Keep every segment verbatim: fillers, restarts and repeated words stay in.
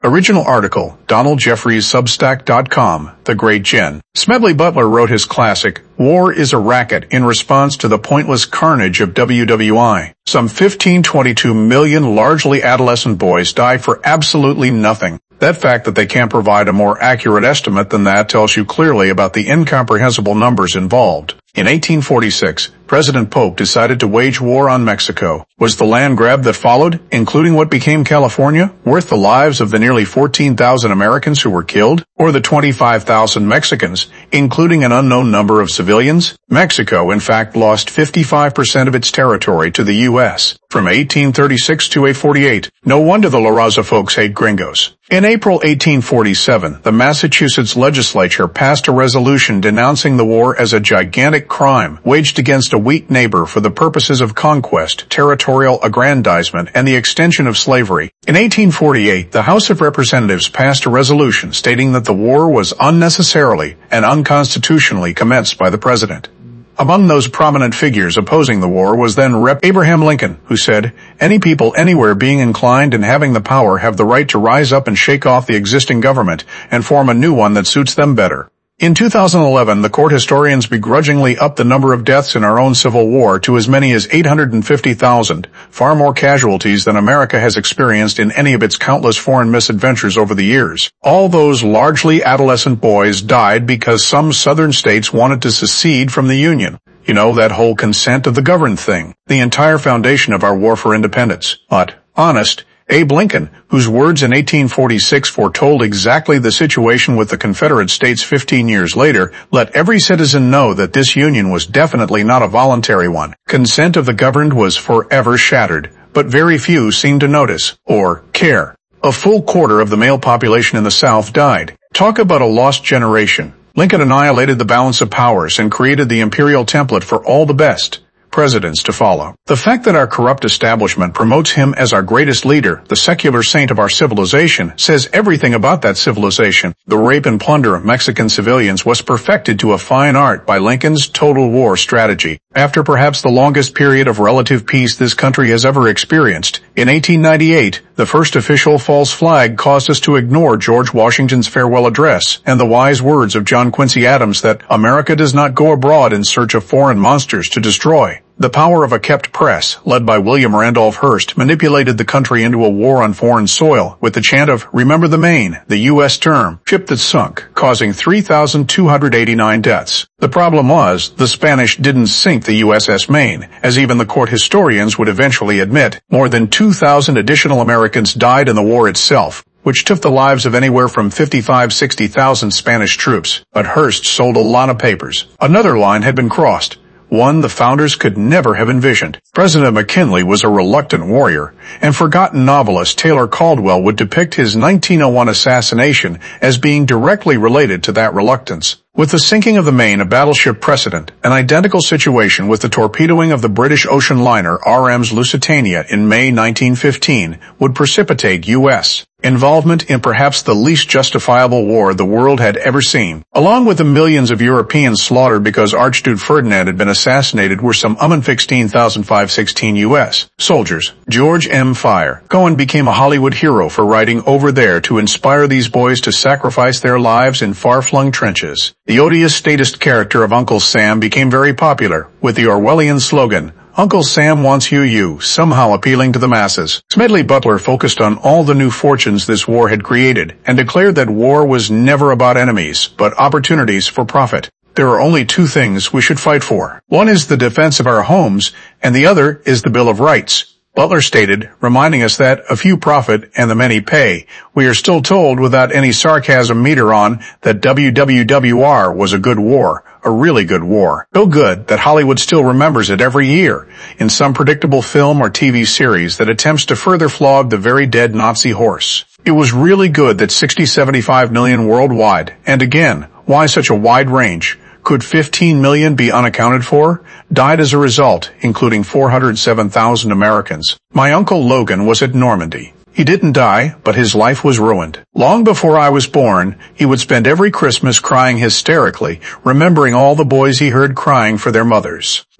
Original article, Donald Jeffries, Substack dot com, The Great Gen. Smedley Butler wrote his classic, War is a Racket, in response to the pointless carnage of W W I. Some fifteen to twenty-two million largely adolescent boys die for absolutely nothing. That fact that they can't provide a more accurate estimate than that tells you clearly about the incomprehensible numbers involved. In eighteen forty-six, President Polk decided to wage war on Mexico. Was the land grab that followed, including what became California, worth the lives of the nearly fourteen thousand Americans who were killed, or the twenty-five thousand Mexicans, including an unknown number of civilians? Mexico, in fact, lost fifty-five percent of its territory to the U S from eighteen thirty-six to eighteen forty-eight. No wonder the La Raza folks hate gringos. In April eighteen forty-seven, the Massachusetts legislature passed a resolution denouncing the war as a gigantic crime waged against a weak neighbor for the purposes of conquest, territorial aggrandizement, and the extension of slavery. In eighteen forty-eight, the House of Representatives passed a resolution stating that the war was unnecessarily and unconstitutionally commenced by the president. Among those prominent figures opposing the war was then Representative Abraham Lincoln, who said, "Any people anywhere being inclined and having the power have the right to rise up and shake off the existing government and form a new one that suits them better." In two thousand eleven, the court historians begrudgingly upped the number of deaths in our own Civil War to as many as eight hundred fifty thousand, far more casualties than America has experienced in any of its countless foreign misadventures over the years. All those largely adolescent boys died because some southern states wanted to secede from the Union. You know, that whole consent of the governed thing, the entire foundation of our war for independence. But, honest, Abe Lincoln, whose words in eighteen forty-six foretold exactly the situation with the Confederate States fifteen years later, let every citizen know that this union was definitely not a voluntary one. Consent of the governed was forever shattered, but very few seemed to notice, or care. A full quarter of the male population in the South died. Talk about a lost generation. Lincoln annihilated the balance of powers and created the imperial template for all the best presidents to follow. The fact that our corrupt establishment promotes him as our greatest leader, the secular saint of our civilization, says everything about that civilization. The rape and plunder of Mexican civilians was perfected to a fine art by Lincoln's total war strategy. After perhaps the longest period of relative peace this country has ever experienced, in eighteen ninety-eight, the first official false flag caused us to ignore George Washington's farewell address and the wise words of John Quincy Adams that America does not go abroad in search of foreign monsters to destroy. The power of a kept press, led by William Randolph Hearst, manipulated the country into a war on foreign soil with the chant of "Remember the Maine," the U S term, ship that sunk, causing three thousand two hundred eighty-nine deaths. The problem was, the Spanish didn't sink the U S S Maine, as even the court historians would eventually admit. More than two thousand additional Americans died in the war itself, which took the lives of anywhere from fifty-five to sixty thousand Spanish troops. But Hearst sold a lot of papers. Another line had been crossed, one the founders could never have envisioned. President McKinley was a reluctant warrior, and forgotten novelist Taylor Caldwell would depict his nineteen oh one assassination as being directly related to that reluctance. With the sinking of the Maine a battleship precedent, an identical situation with the torpedoing of the British ocean liner R M's Lusitania in May nineteen fifteen would precipitate U S involvement in perhaps the least justifiable war the world had ever seen. Along with the millions of Europeans slaughtered because Archduke Ferdinand had been assassinated were some sixteen thousand five hundred sixteen U S soldiers. George M. Fire Cohen became a Hollywood hero for writing Over There to inspire these boys to sacrifice their lives in far-flung trenches. The odious statist character of Uncle Sam became very popular, with the Orwellian slogan, "Uncle Sam wants you, you," somehow appealing to the masses. Smedley Butler focused on all the new fortunes this war had created, and declared that war was never about enemies, but opportunities for profit. There are only two things we should fight for. One is the defense of our homes, and the other is the Bill of Rights. Butler stated, reminding us that a few profit and the many pay. We are still told, without any sarcasm meter on, that W W W R was a good war, a really good war. So good that Hollywood still remembers it every year, in some predictable film or T V series that attempts to further flog the very dead Nazi horse. It was really good that sixty to seventy-five million worldwide, and again, why such a wide range? Could fifteen million be unaccounted for? Died as a result, including four hundred seven thousand Americans. My uncle Logan was at Normandy. He didn't die, but his life was ruined. Long before I was born, he would spend every Christmas crying hysterically, remembering all the boys he heard crying for their mothers.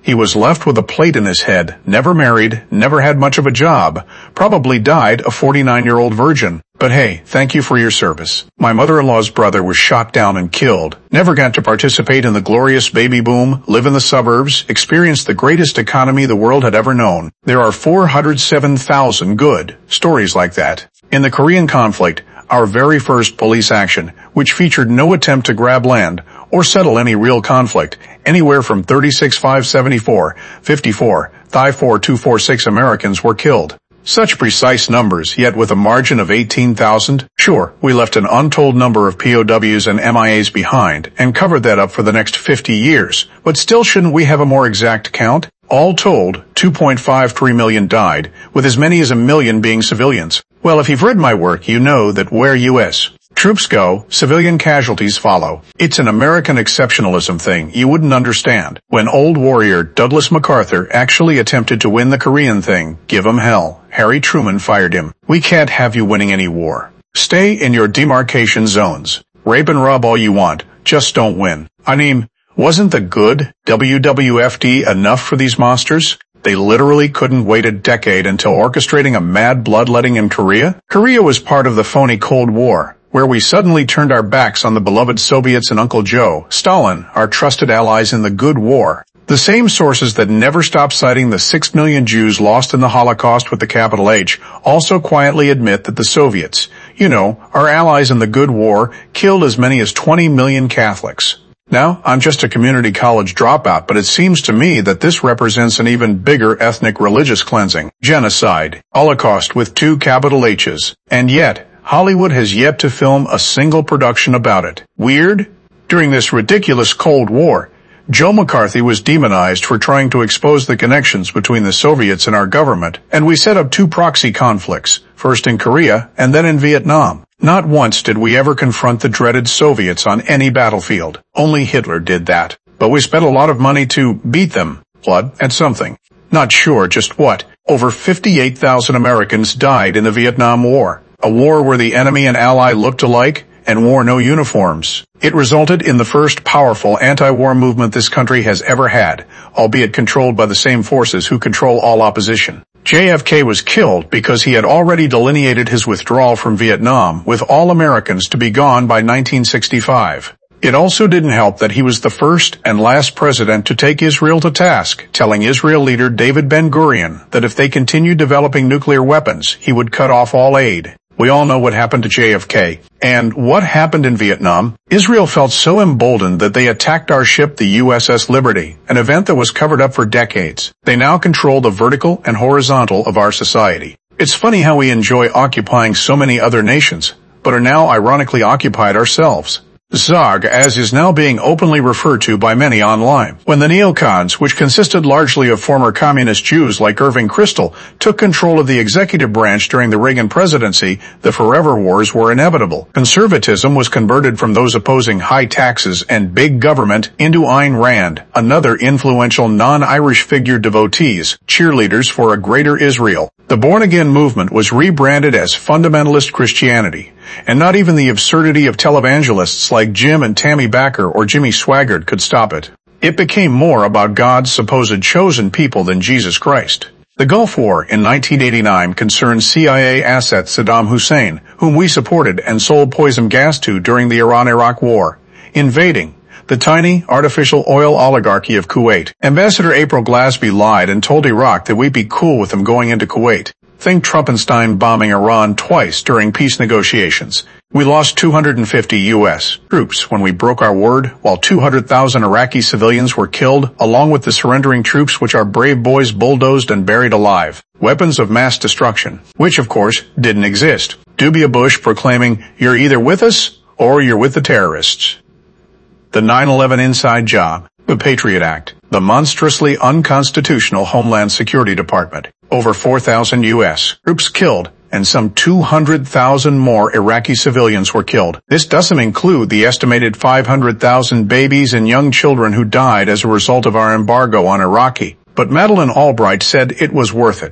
He was left with a plate in his head, never married, never had much of a job, probably died a forty-nine-year-old virgin. But hey, thank you for your service. My mother-in-law's brother was shot down and killed, never got to participate in the glorious baby boom, live in the suburbs, experience the greatest economy the world had ever known. There are four hundred seven thousand good stories like that. In the Korean conflict, our very first police action, which featured no attempt to grab land or settle any real conflict, anywhere from thirty-six five seventy-four, fifty-four, Thai four two forty-six Americans were killed. Such precise numbers, yet with a margin of eighteen thousand? Sure, we left an untold number of P O Ws and M I As behind and covered that up for the next fifty years, but still shouldn't we have a more exact count? All told, two point five three million died, with as many as a million being civilians. Well, if you've read my work, you know that where U S troops go, civilian casualties follow. It's an American exceptionalism thing you wouldn't understand. When old warrior Douglas MacArthur actually attempted to win the Korean thing, give him hell. Harry Truman fired him. We can't have you winning any war. Stay in your demarcation zones. Rape and rob all you want. Just don't win. I mean, wasn't the good W W F D enough for these monsters? They literally couldn't wait a decade until orchestrating a mad bloodletting in Korea. Korea was part of the phony Cold War, where we suddenly turned our backs on the beloved Soviets and Uncle Joe, Stalin, our trusted allies in the good war. The same sources that never stop citing the six million Jews lost in the Holocaust with the capital H also quietly admit that the Soviets, you know, our allies in the good war, killed as many as twenty million Catholics. Now, I'm just a community college dropout, but it seems to me that this represents an even bigger ethnic religious cleansing, genocide, Holocaust with two capital H's. And yet, Hollywood has yet to film a single production about it. Weird? During this ridiculous Cold War, Joe McCarthy was demonized for trying to expose the connections between the Soviets and our government, and we set up two proxy conflicts, first in Korea and then in Vietnam. Not once did we ever confront the dreaded Soviets on any battlefield. Only Hitler did that. But we spent a lot of money to beat them. Blood and something. Not sure just what. Over fifty-eight thousand Americans died in the Vietnam War. A war where the enemy and ally looked alike and wore no uniforms. It resulted in the first powerful anti-war movement this country has ever had, albeit controlled by the same forces who control all opposition. J F K was killed because he had already delineated his withdrawal from Vietnam with all Americans to be gone by nineteen sixty-five. It also didn't help that he was the first and last president to take Israel to task, telling Israel leader David Ben-Gurion that if they continued developing nuclear weapons, he would cut off all aid. We all know what happened to J F K. And what happened in Vietnam? Israel felt so emboldened that they attacked our ship, the U S S Liberty, an event that was covered up for decades. They now control the vertical and horizontal of our society. It's funny how we enjoy occupying so many other nations, but are now ironically occupied ourselves. Zog, as is now being openly referred to by many online. When the neocons, which consisted largely of former communist Jews like Irving Kristol, took control of the executive branch during the Reagan presidency, the forever wars were inevitable. Conservatism was converted from those opposing high taxes and big government into Ayn Rand, another influential non-Irish figure devotees, cheerleaders for a greater Israel. The born-again movement was rebranded as fundamentalist Christianity, and not even the absurdity of televangelists like Jim and Tammy Backer or Jimmy Swaggart could stop it. It became more about God's supposed chosen people than Jesus Christ. The Gulf War in nineteen eighty-nine concerned C I A asset Saddam Hussein, whom we supported and sold poison gas to during the Iran-Iraq War, invading the tiny, artificial oil oligarchy of Kuwait. Ambassador April Glasby lied and told Iraq that we'd be cool with them going into Kuwait. Think Trumpenstein bombing Iran twice during peace negotiations. We lost two hundred fifty U S troops when we broke our word, while two hundred thousand Iraqi civilians were killed, along with the surrendering troops which our brave boys bulldozed and buried alive. Weapons of mass destruction, which of course didn't exist. Dubia Bush proclaiming, "You're either with us or you're with the terrorists." The nine eleven inside job, the Patriot Act, the monstrously unconstitutional Homeland Security Department, over four thousand U S troops killed, and some two hundred thousand more Iraqi civilians were killed. This doesn't include the estimated five hundred thousand babies and young children who died as a result of our embargo on Iraqi. But Madeleine Albright said it was worth it.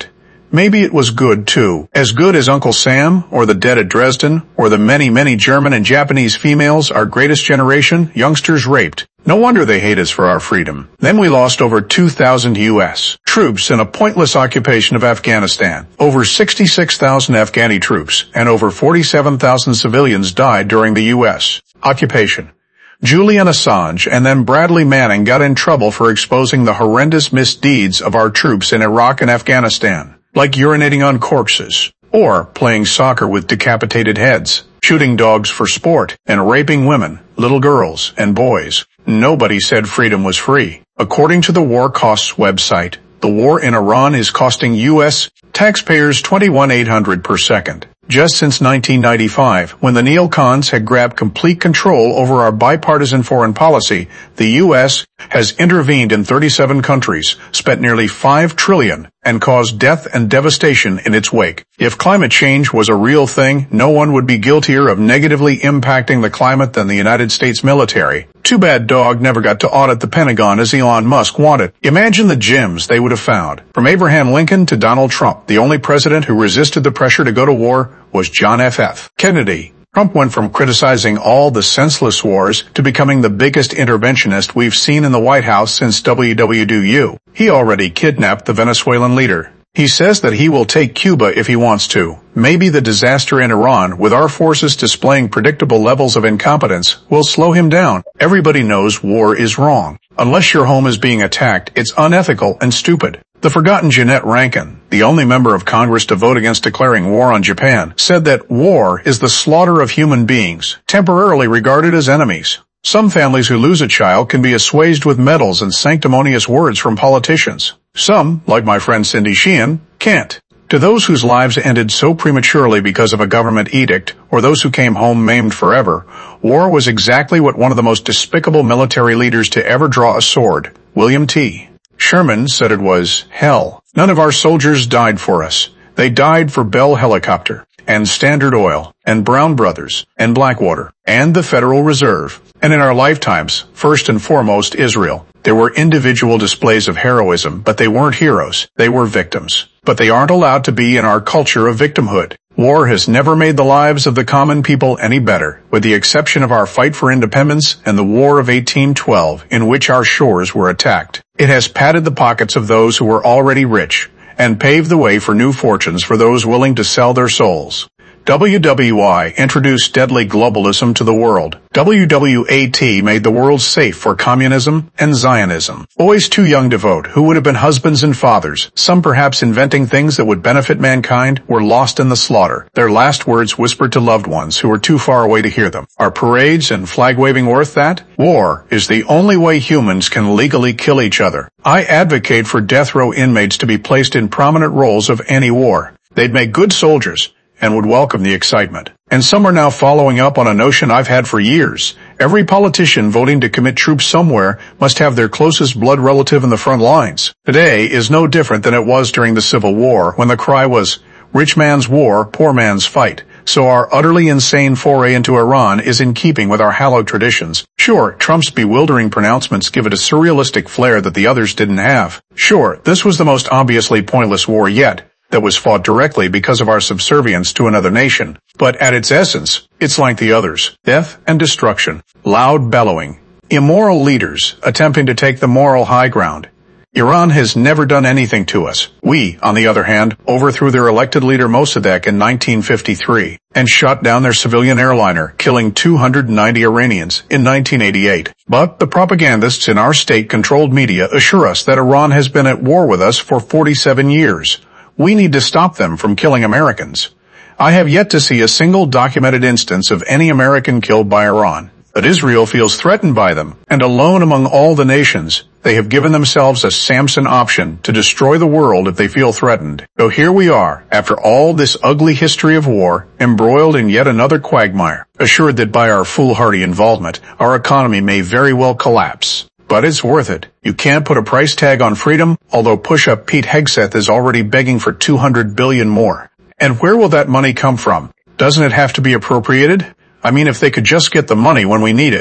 maybe it was good too. As good as Uncle Sam, or the dead at Dresden, or the many, many German and Japanese females our greatest generation, youngsters raped. No wonder they hate us for our freedom. Then we lost over two thousand U S troops in a pointless occupation of Afghanistan. Over sixty-six thousand Afghani troops and over forty-seven thousand civilians died during the U S occupation. Julian Assange and then Bradley Manning got in trouble for exposing the horrendous misdeeds of our troops in Iraq and Afghanistan, like urinating on corpses, or playing soccer with decapitated heads, shooting dogs for sport, and raping women, little girls, and boys. Nobody said freedom was free. According to the War Costs website, the war in Iran is costing U S taxpayers twenty-one thousand eight hundred dollars per second. Just since nineteen ninety-five, when the neocons had grabbed complete control over our bipartisan foreign policy, the U S has intervened in thirty-seven countries, spent nearly five trillion dollars, and caused death and devastation in its wake. If climate change was a real thing, no one would be guiltier of negatively impacting the climate than the United States military. Too bad Dog never got to audit the Pentagon as Elon Musk wanted. Imagine the gems they would have found. From Abraham Lincoln to Donald Trump, the only president who resisted the pressure to go to war was John F F Kennedy. Trump went from criticizing all the senseless wars to becoming the biggest interventionist we've seen in the White House since W W U. He already kidnapped the Venezuelan leader. He says that he will take Cuba if he wants to. Maybe the disaster in Iran, with our forces displaying predictable levels of incompetence, will slow him down. Everybody knows war is wrong. Unless your home is being attacked, it's unethical and stupid. The forgotten Jeanette Rankin, the only member of Congress to vote against declaring war on Japan, said that war is the slaughter of human beings, temporarily regarded as enemies. Some families who lose a child can be assuaged with medals and sanctimonious words from politicians. Some, like my friend Cindy Sheehan, can't. To those whose lives ended so prematurely because of a government edict, or those who came home maimed forever, war was exactly what one of the most despicable military leaders to ever draw a sword, William T. Sherman, said it was hell. None of our soldiers died for us. They died for Bell Helicopter, and Standard Oil, and Brown Brothers, and Blackwater, and the Federal Reserve. And in our lifetimes, first and foremost, Israel. There were individual displays of heroism, but they weren't heroes. They were victims. But they aren't allowed to be in our culture of victimhood. War has never made the lives of the common people any better, with the exception of our fight for independence and the War of eighteen twelve, in which our shores were attacked. It has padded the pockets of those who were already rich, and paved the way for new fortunes for those willing to sell their souls. W W I introduced deadly globalism to the world. W W A T made the world safe for communism and Zionism. Boys too young to vote, who would have been husbands and fathers, some perhaps inventing things that would benefit mankind, were lost in the slaughter, their last words whispered to loved ones who were too far away to hear them. Are parades and flag-waving worth that? War is the only way humans can legally kill each other. I advocate for death row inmates to be placed in prominent roles of any war. They'd make good soldiers, and would welcome the excitement. And some are now following up on a notion I've had for years. Every politician voting to commit troops somewhere must have their closest blood relative in the front lines. Today is no different than it was during the Civil War, when the cry was, rich man's war, poor man's fight. So our utterly insane foray into Iran is in keeping with our hallowed traditions. Sure, Trump's bewildering pronouncements give it a surrealistic flair that the others didn't have. Sure, this was the most obviously pointless war yet, that was fought directly because of our subservience to another nation. But at its essence, it's like the others. Death and destruction. Loud bellowing. Immoral leaders attempting to take the moral high ground. Iran has never done anything to us. We, on the other hand, overthrew their elected leader Mossadegh in nineteen fifty-three and shot down their civilian airliner, killing two hundred ninety Iranians in nineteen eighty-eight. But the propagandists in our state-controlled media assure us that Iran has been at war with us for forty-seven years. We need to stop them from killing Americans. I have yet to see a single documented instance of any American killed by Iran. But Israel feels threatened by them, and alone among all the nations, they have given themselves a Samson option to destroy the world if they feel threatened. So here we are, after all this ugly history of war, embroiled in yet another quagmire, assured that by our foolhardy involvement, our economy may very well collapse. But it's worth it. You can't put a price tag on freedom, although push-up Pete Hegseth is already begging for two hundred billion dollars more. And where will that money come from? Doesn't it have to be appropriated? I mean, if they could just get the money when we need it.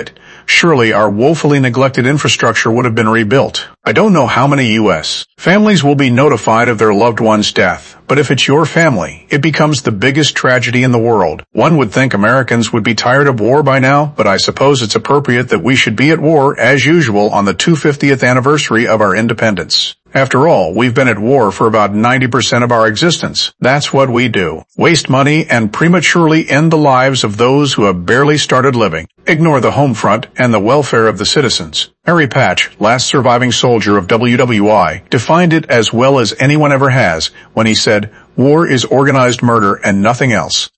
surely our woefully neglected infrastructure would have been rebuilt. I don't know how many U S families will be notified of their loved one's death, but if it's your family, it becomes the biggest tragedy in the world. One would think Americans would be tired of war by now, but I suppose it's appropriate that we should be at war, as usual, on the two hundred fiftieth anniversary of our independence. After all, we've been at war for about ninety percent of our existence. That's what we do. Waste money and prematurely end the lives of those who have barely started living. Ignore the home front and the welfare of the citizens. Harry Patch, last surviving soldier of W W I, defined it as well as anyone ever has when he said, "War is organized murder and nothing else."